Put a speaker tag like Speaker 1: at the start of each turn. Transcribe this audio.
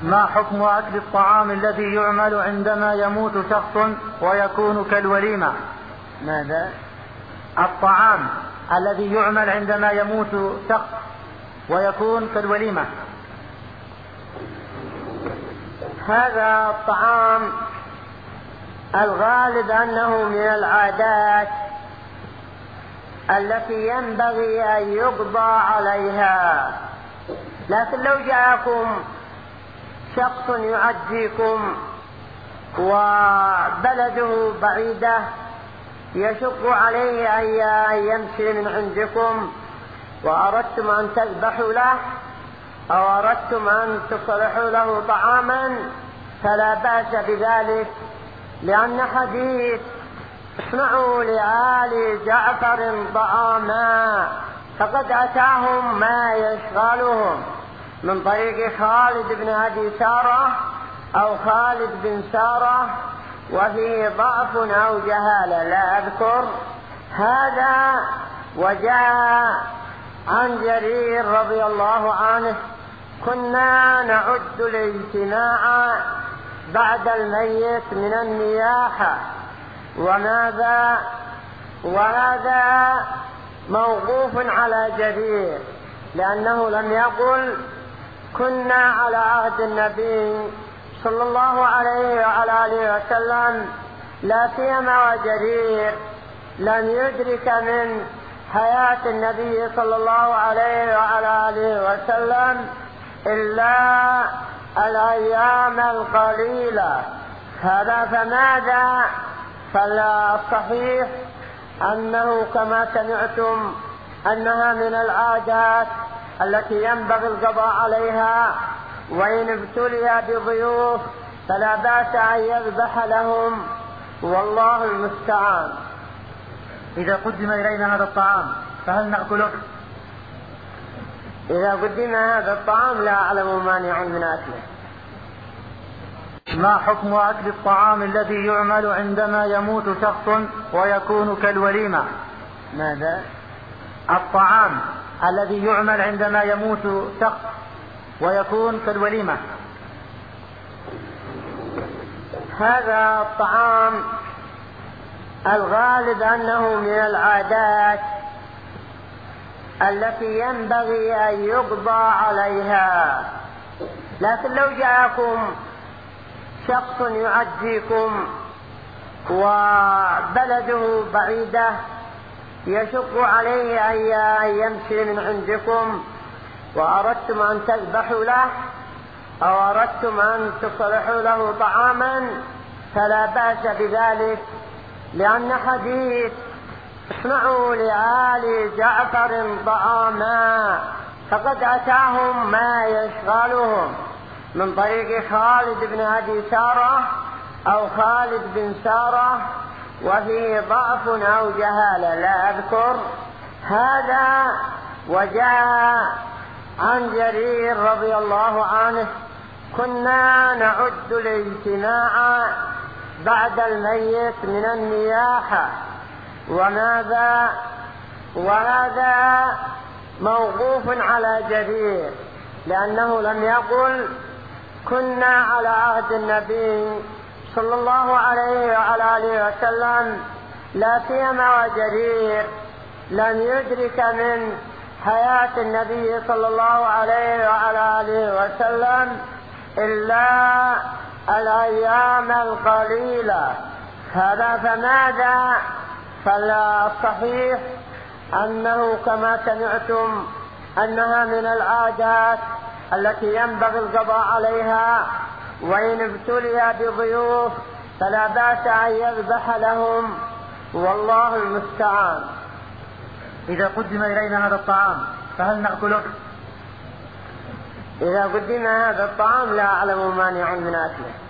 Speaker 1: ما حكم أكل الطعام الذي يعمل عندما يموت شخص ويكون كالوليمة؟
Speaker 2: ماذا؟
Speaker 1: الطعام الذي يعمل عندما يموت شخص ويكون كالوليمة.
Speaker 2: هذا الطعام الغالب أنه من العادات التي ينبغي أن يقضى عليها، لكن لو جاءكم شخص يعزيكم وبلده بعيدة يشق عليه أن يمشي من عندكم وأردتم أن تذبحوا له أو أردتم أن تصلحوا له طعاما فلا بأس بذلك، لأن حديث اصنعوا لآل جعفر طعاما فقد أتاهم ما يشغلهم من طريق خالد بن أبي سارة أو خالد بن سارة وفيه ضعف أو جهالة لا أذكر هذا. وجاء عن جرير رضي الله عنه كنا نعد الاجتماع بعد الميت من النياحة وهذا موقوف على جرير، لأنه لم يقل كنا على عهد النبي صلى الله عليه وعلى آله وسلم، لا سيما وجرير لم يدرك من حياة النبي صلى الله عليه وعلى آله وسلم إلا الأيام القليلة. هذا فماذا؟ فالصحيح أنه كما سمعتم أنها من العادات التي ينبغي القضاء عليها، وإن ابتلي بضيوف فلا بأس أن يذبح لهم والله المستعان.
Speaker 1: إذا قدم إلينا هذا الطعام فهل نأكله؟
Speaker 2: إذا قدم هذا الطعام لا أعلم مانع من أكله.
Speaker 1: ما حكم أكل الطعام الذي يعمل عندما يموت شخص ويكون كالوليمة؟
Speaker 2: ماذا؟
Speaker 1: الطعام الذي يعمل عندما يموت شخص ويكون كالوليمة.
Speaker 2: هذا الطعام الغالب أنه من العادات التي ينبغي أن يقضى عليها، لكن لو جاءكم شخص يعزيكم وبلده بعيدة يشق عليه أن يمشي من عندكم وأردتم أن تذبحوا له أو أردتم أن تصلحوا له طعاما فلا بأس بذلك، لأن حديث اصنعوا لآل جعفر طعاما فقد أتاهم ما يشغلهم من طريق خالد بن أبي سارة أو خالد بن سارة وفيه ضعف أو جهالة لا أذكر هذا. وجاء عن جرير رضي الله عنه كنا نعد الاجتماع بعد الميت من النياحة وهذا موقوف على جرير، لأنه لم يقل كنا على عهد النبي صلى الله عليه وعلى آله وسلم، لا سيما وجرير لم يدرك من حياة النبي صلى الله عليه وعلى آله وسلم إلا الأيام القليلة. هذا فماذا؟ فالصحيح أنه كما سمعتم أنها من العادات التي ينبغي القضاء عليها، وإن ابتلي بضيوف فلا بأس أن يذبح لهم والله المستعان.
Speaker 1: إذا قدم إلينا هذا الطعام فهل نأكله؟
Speaker 2: إذا قدم هذا الطعام لا أعلم مانع من أكله.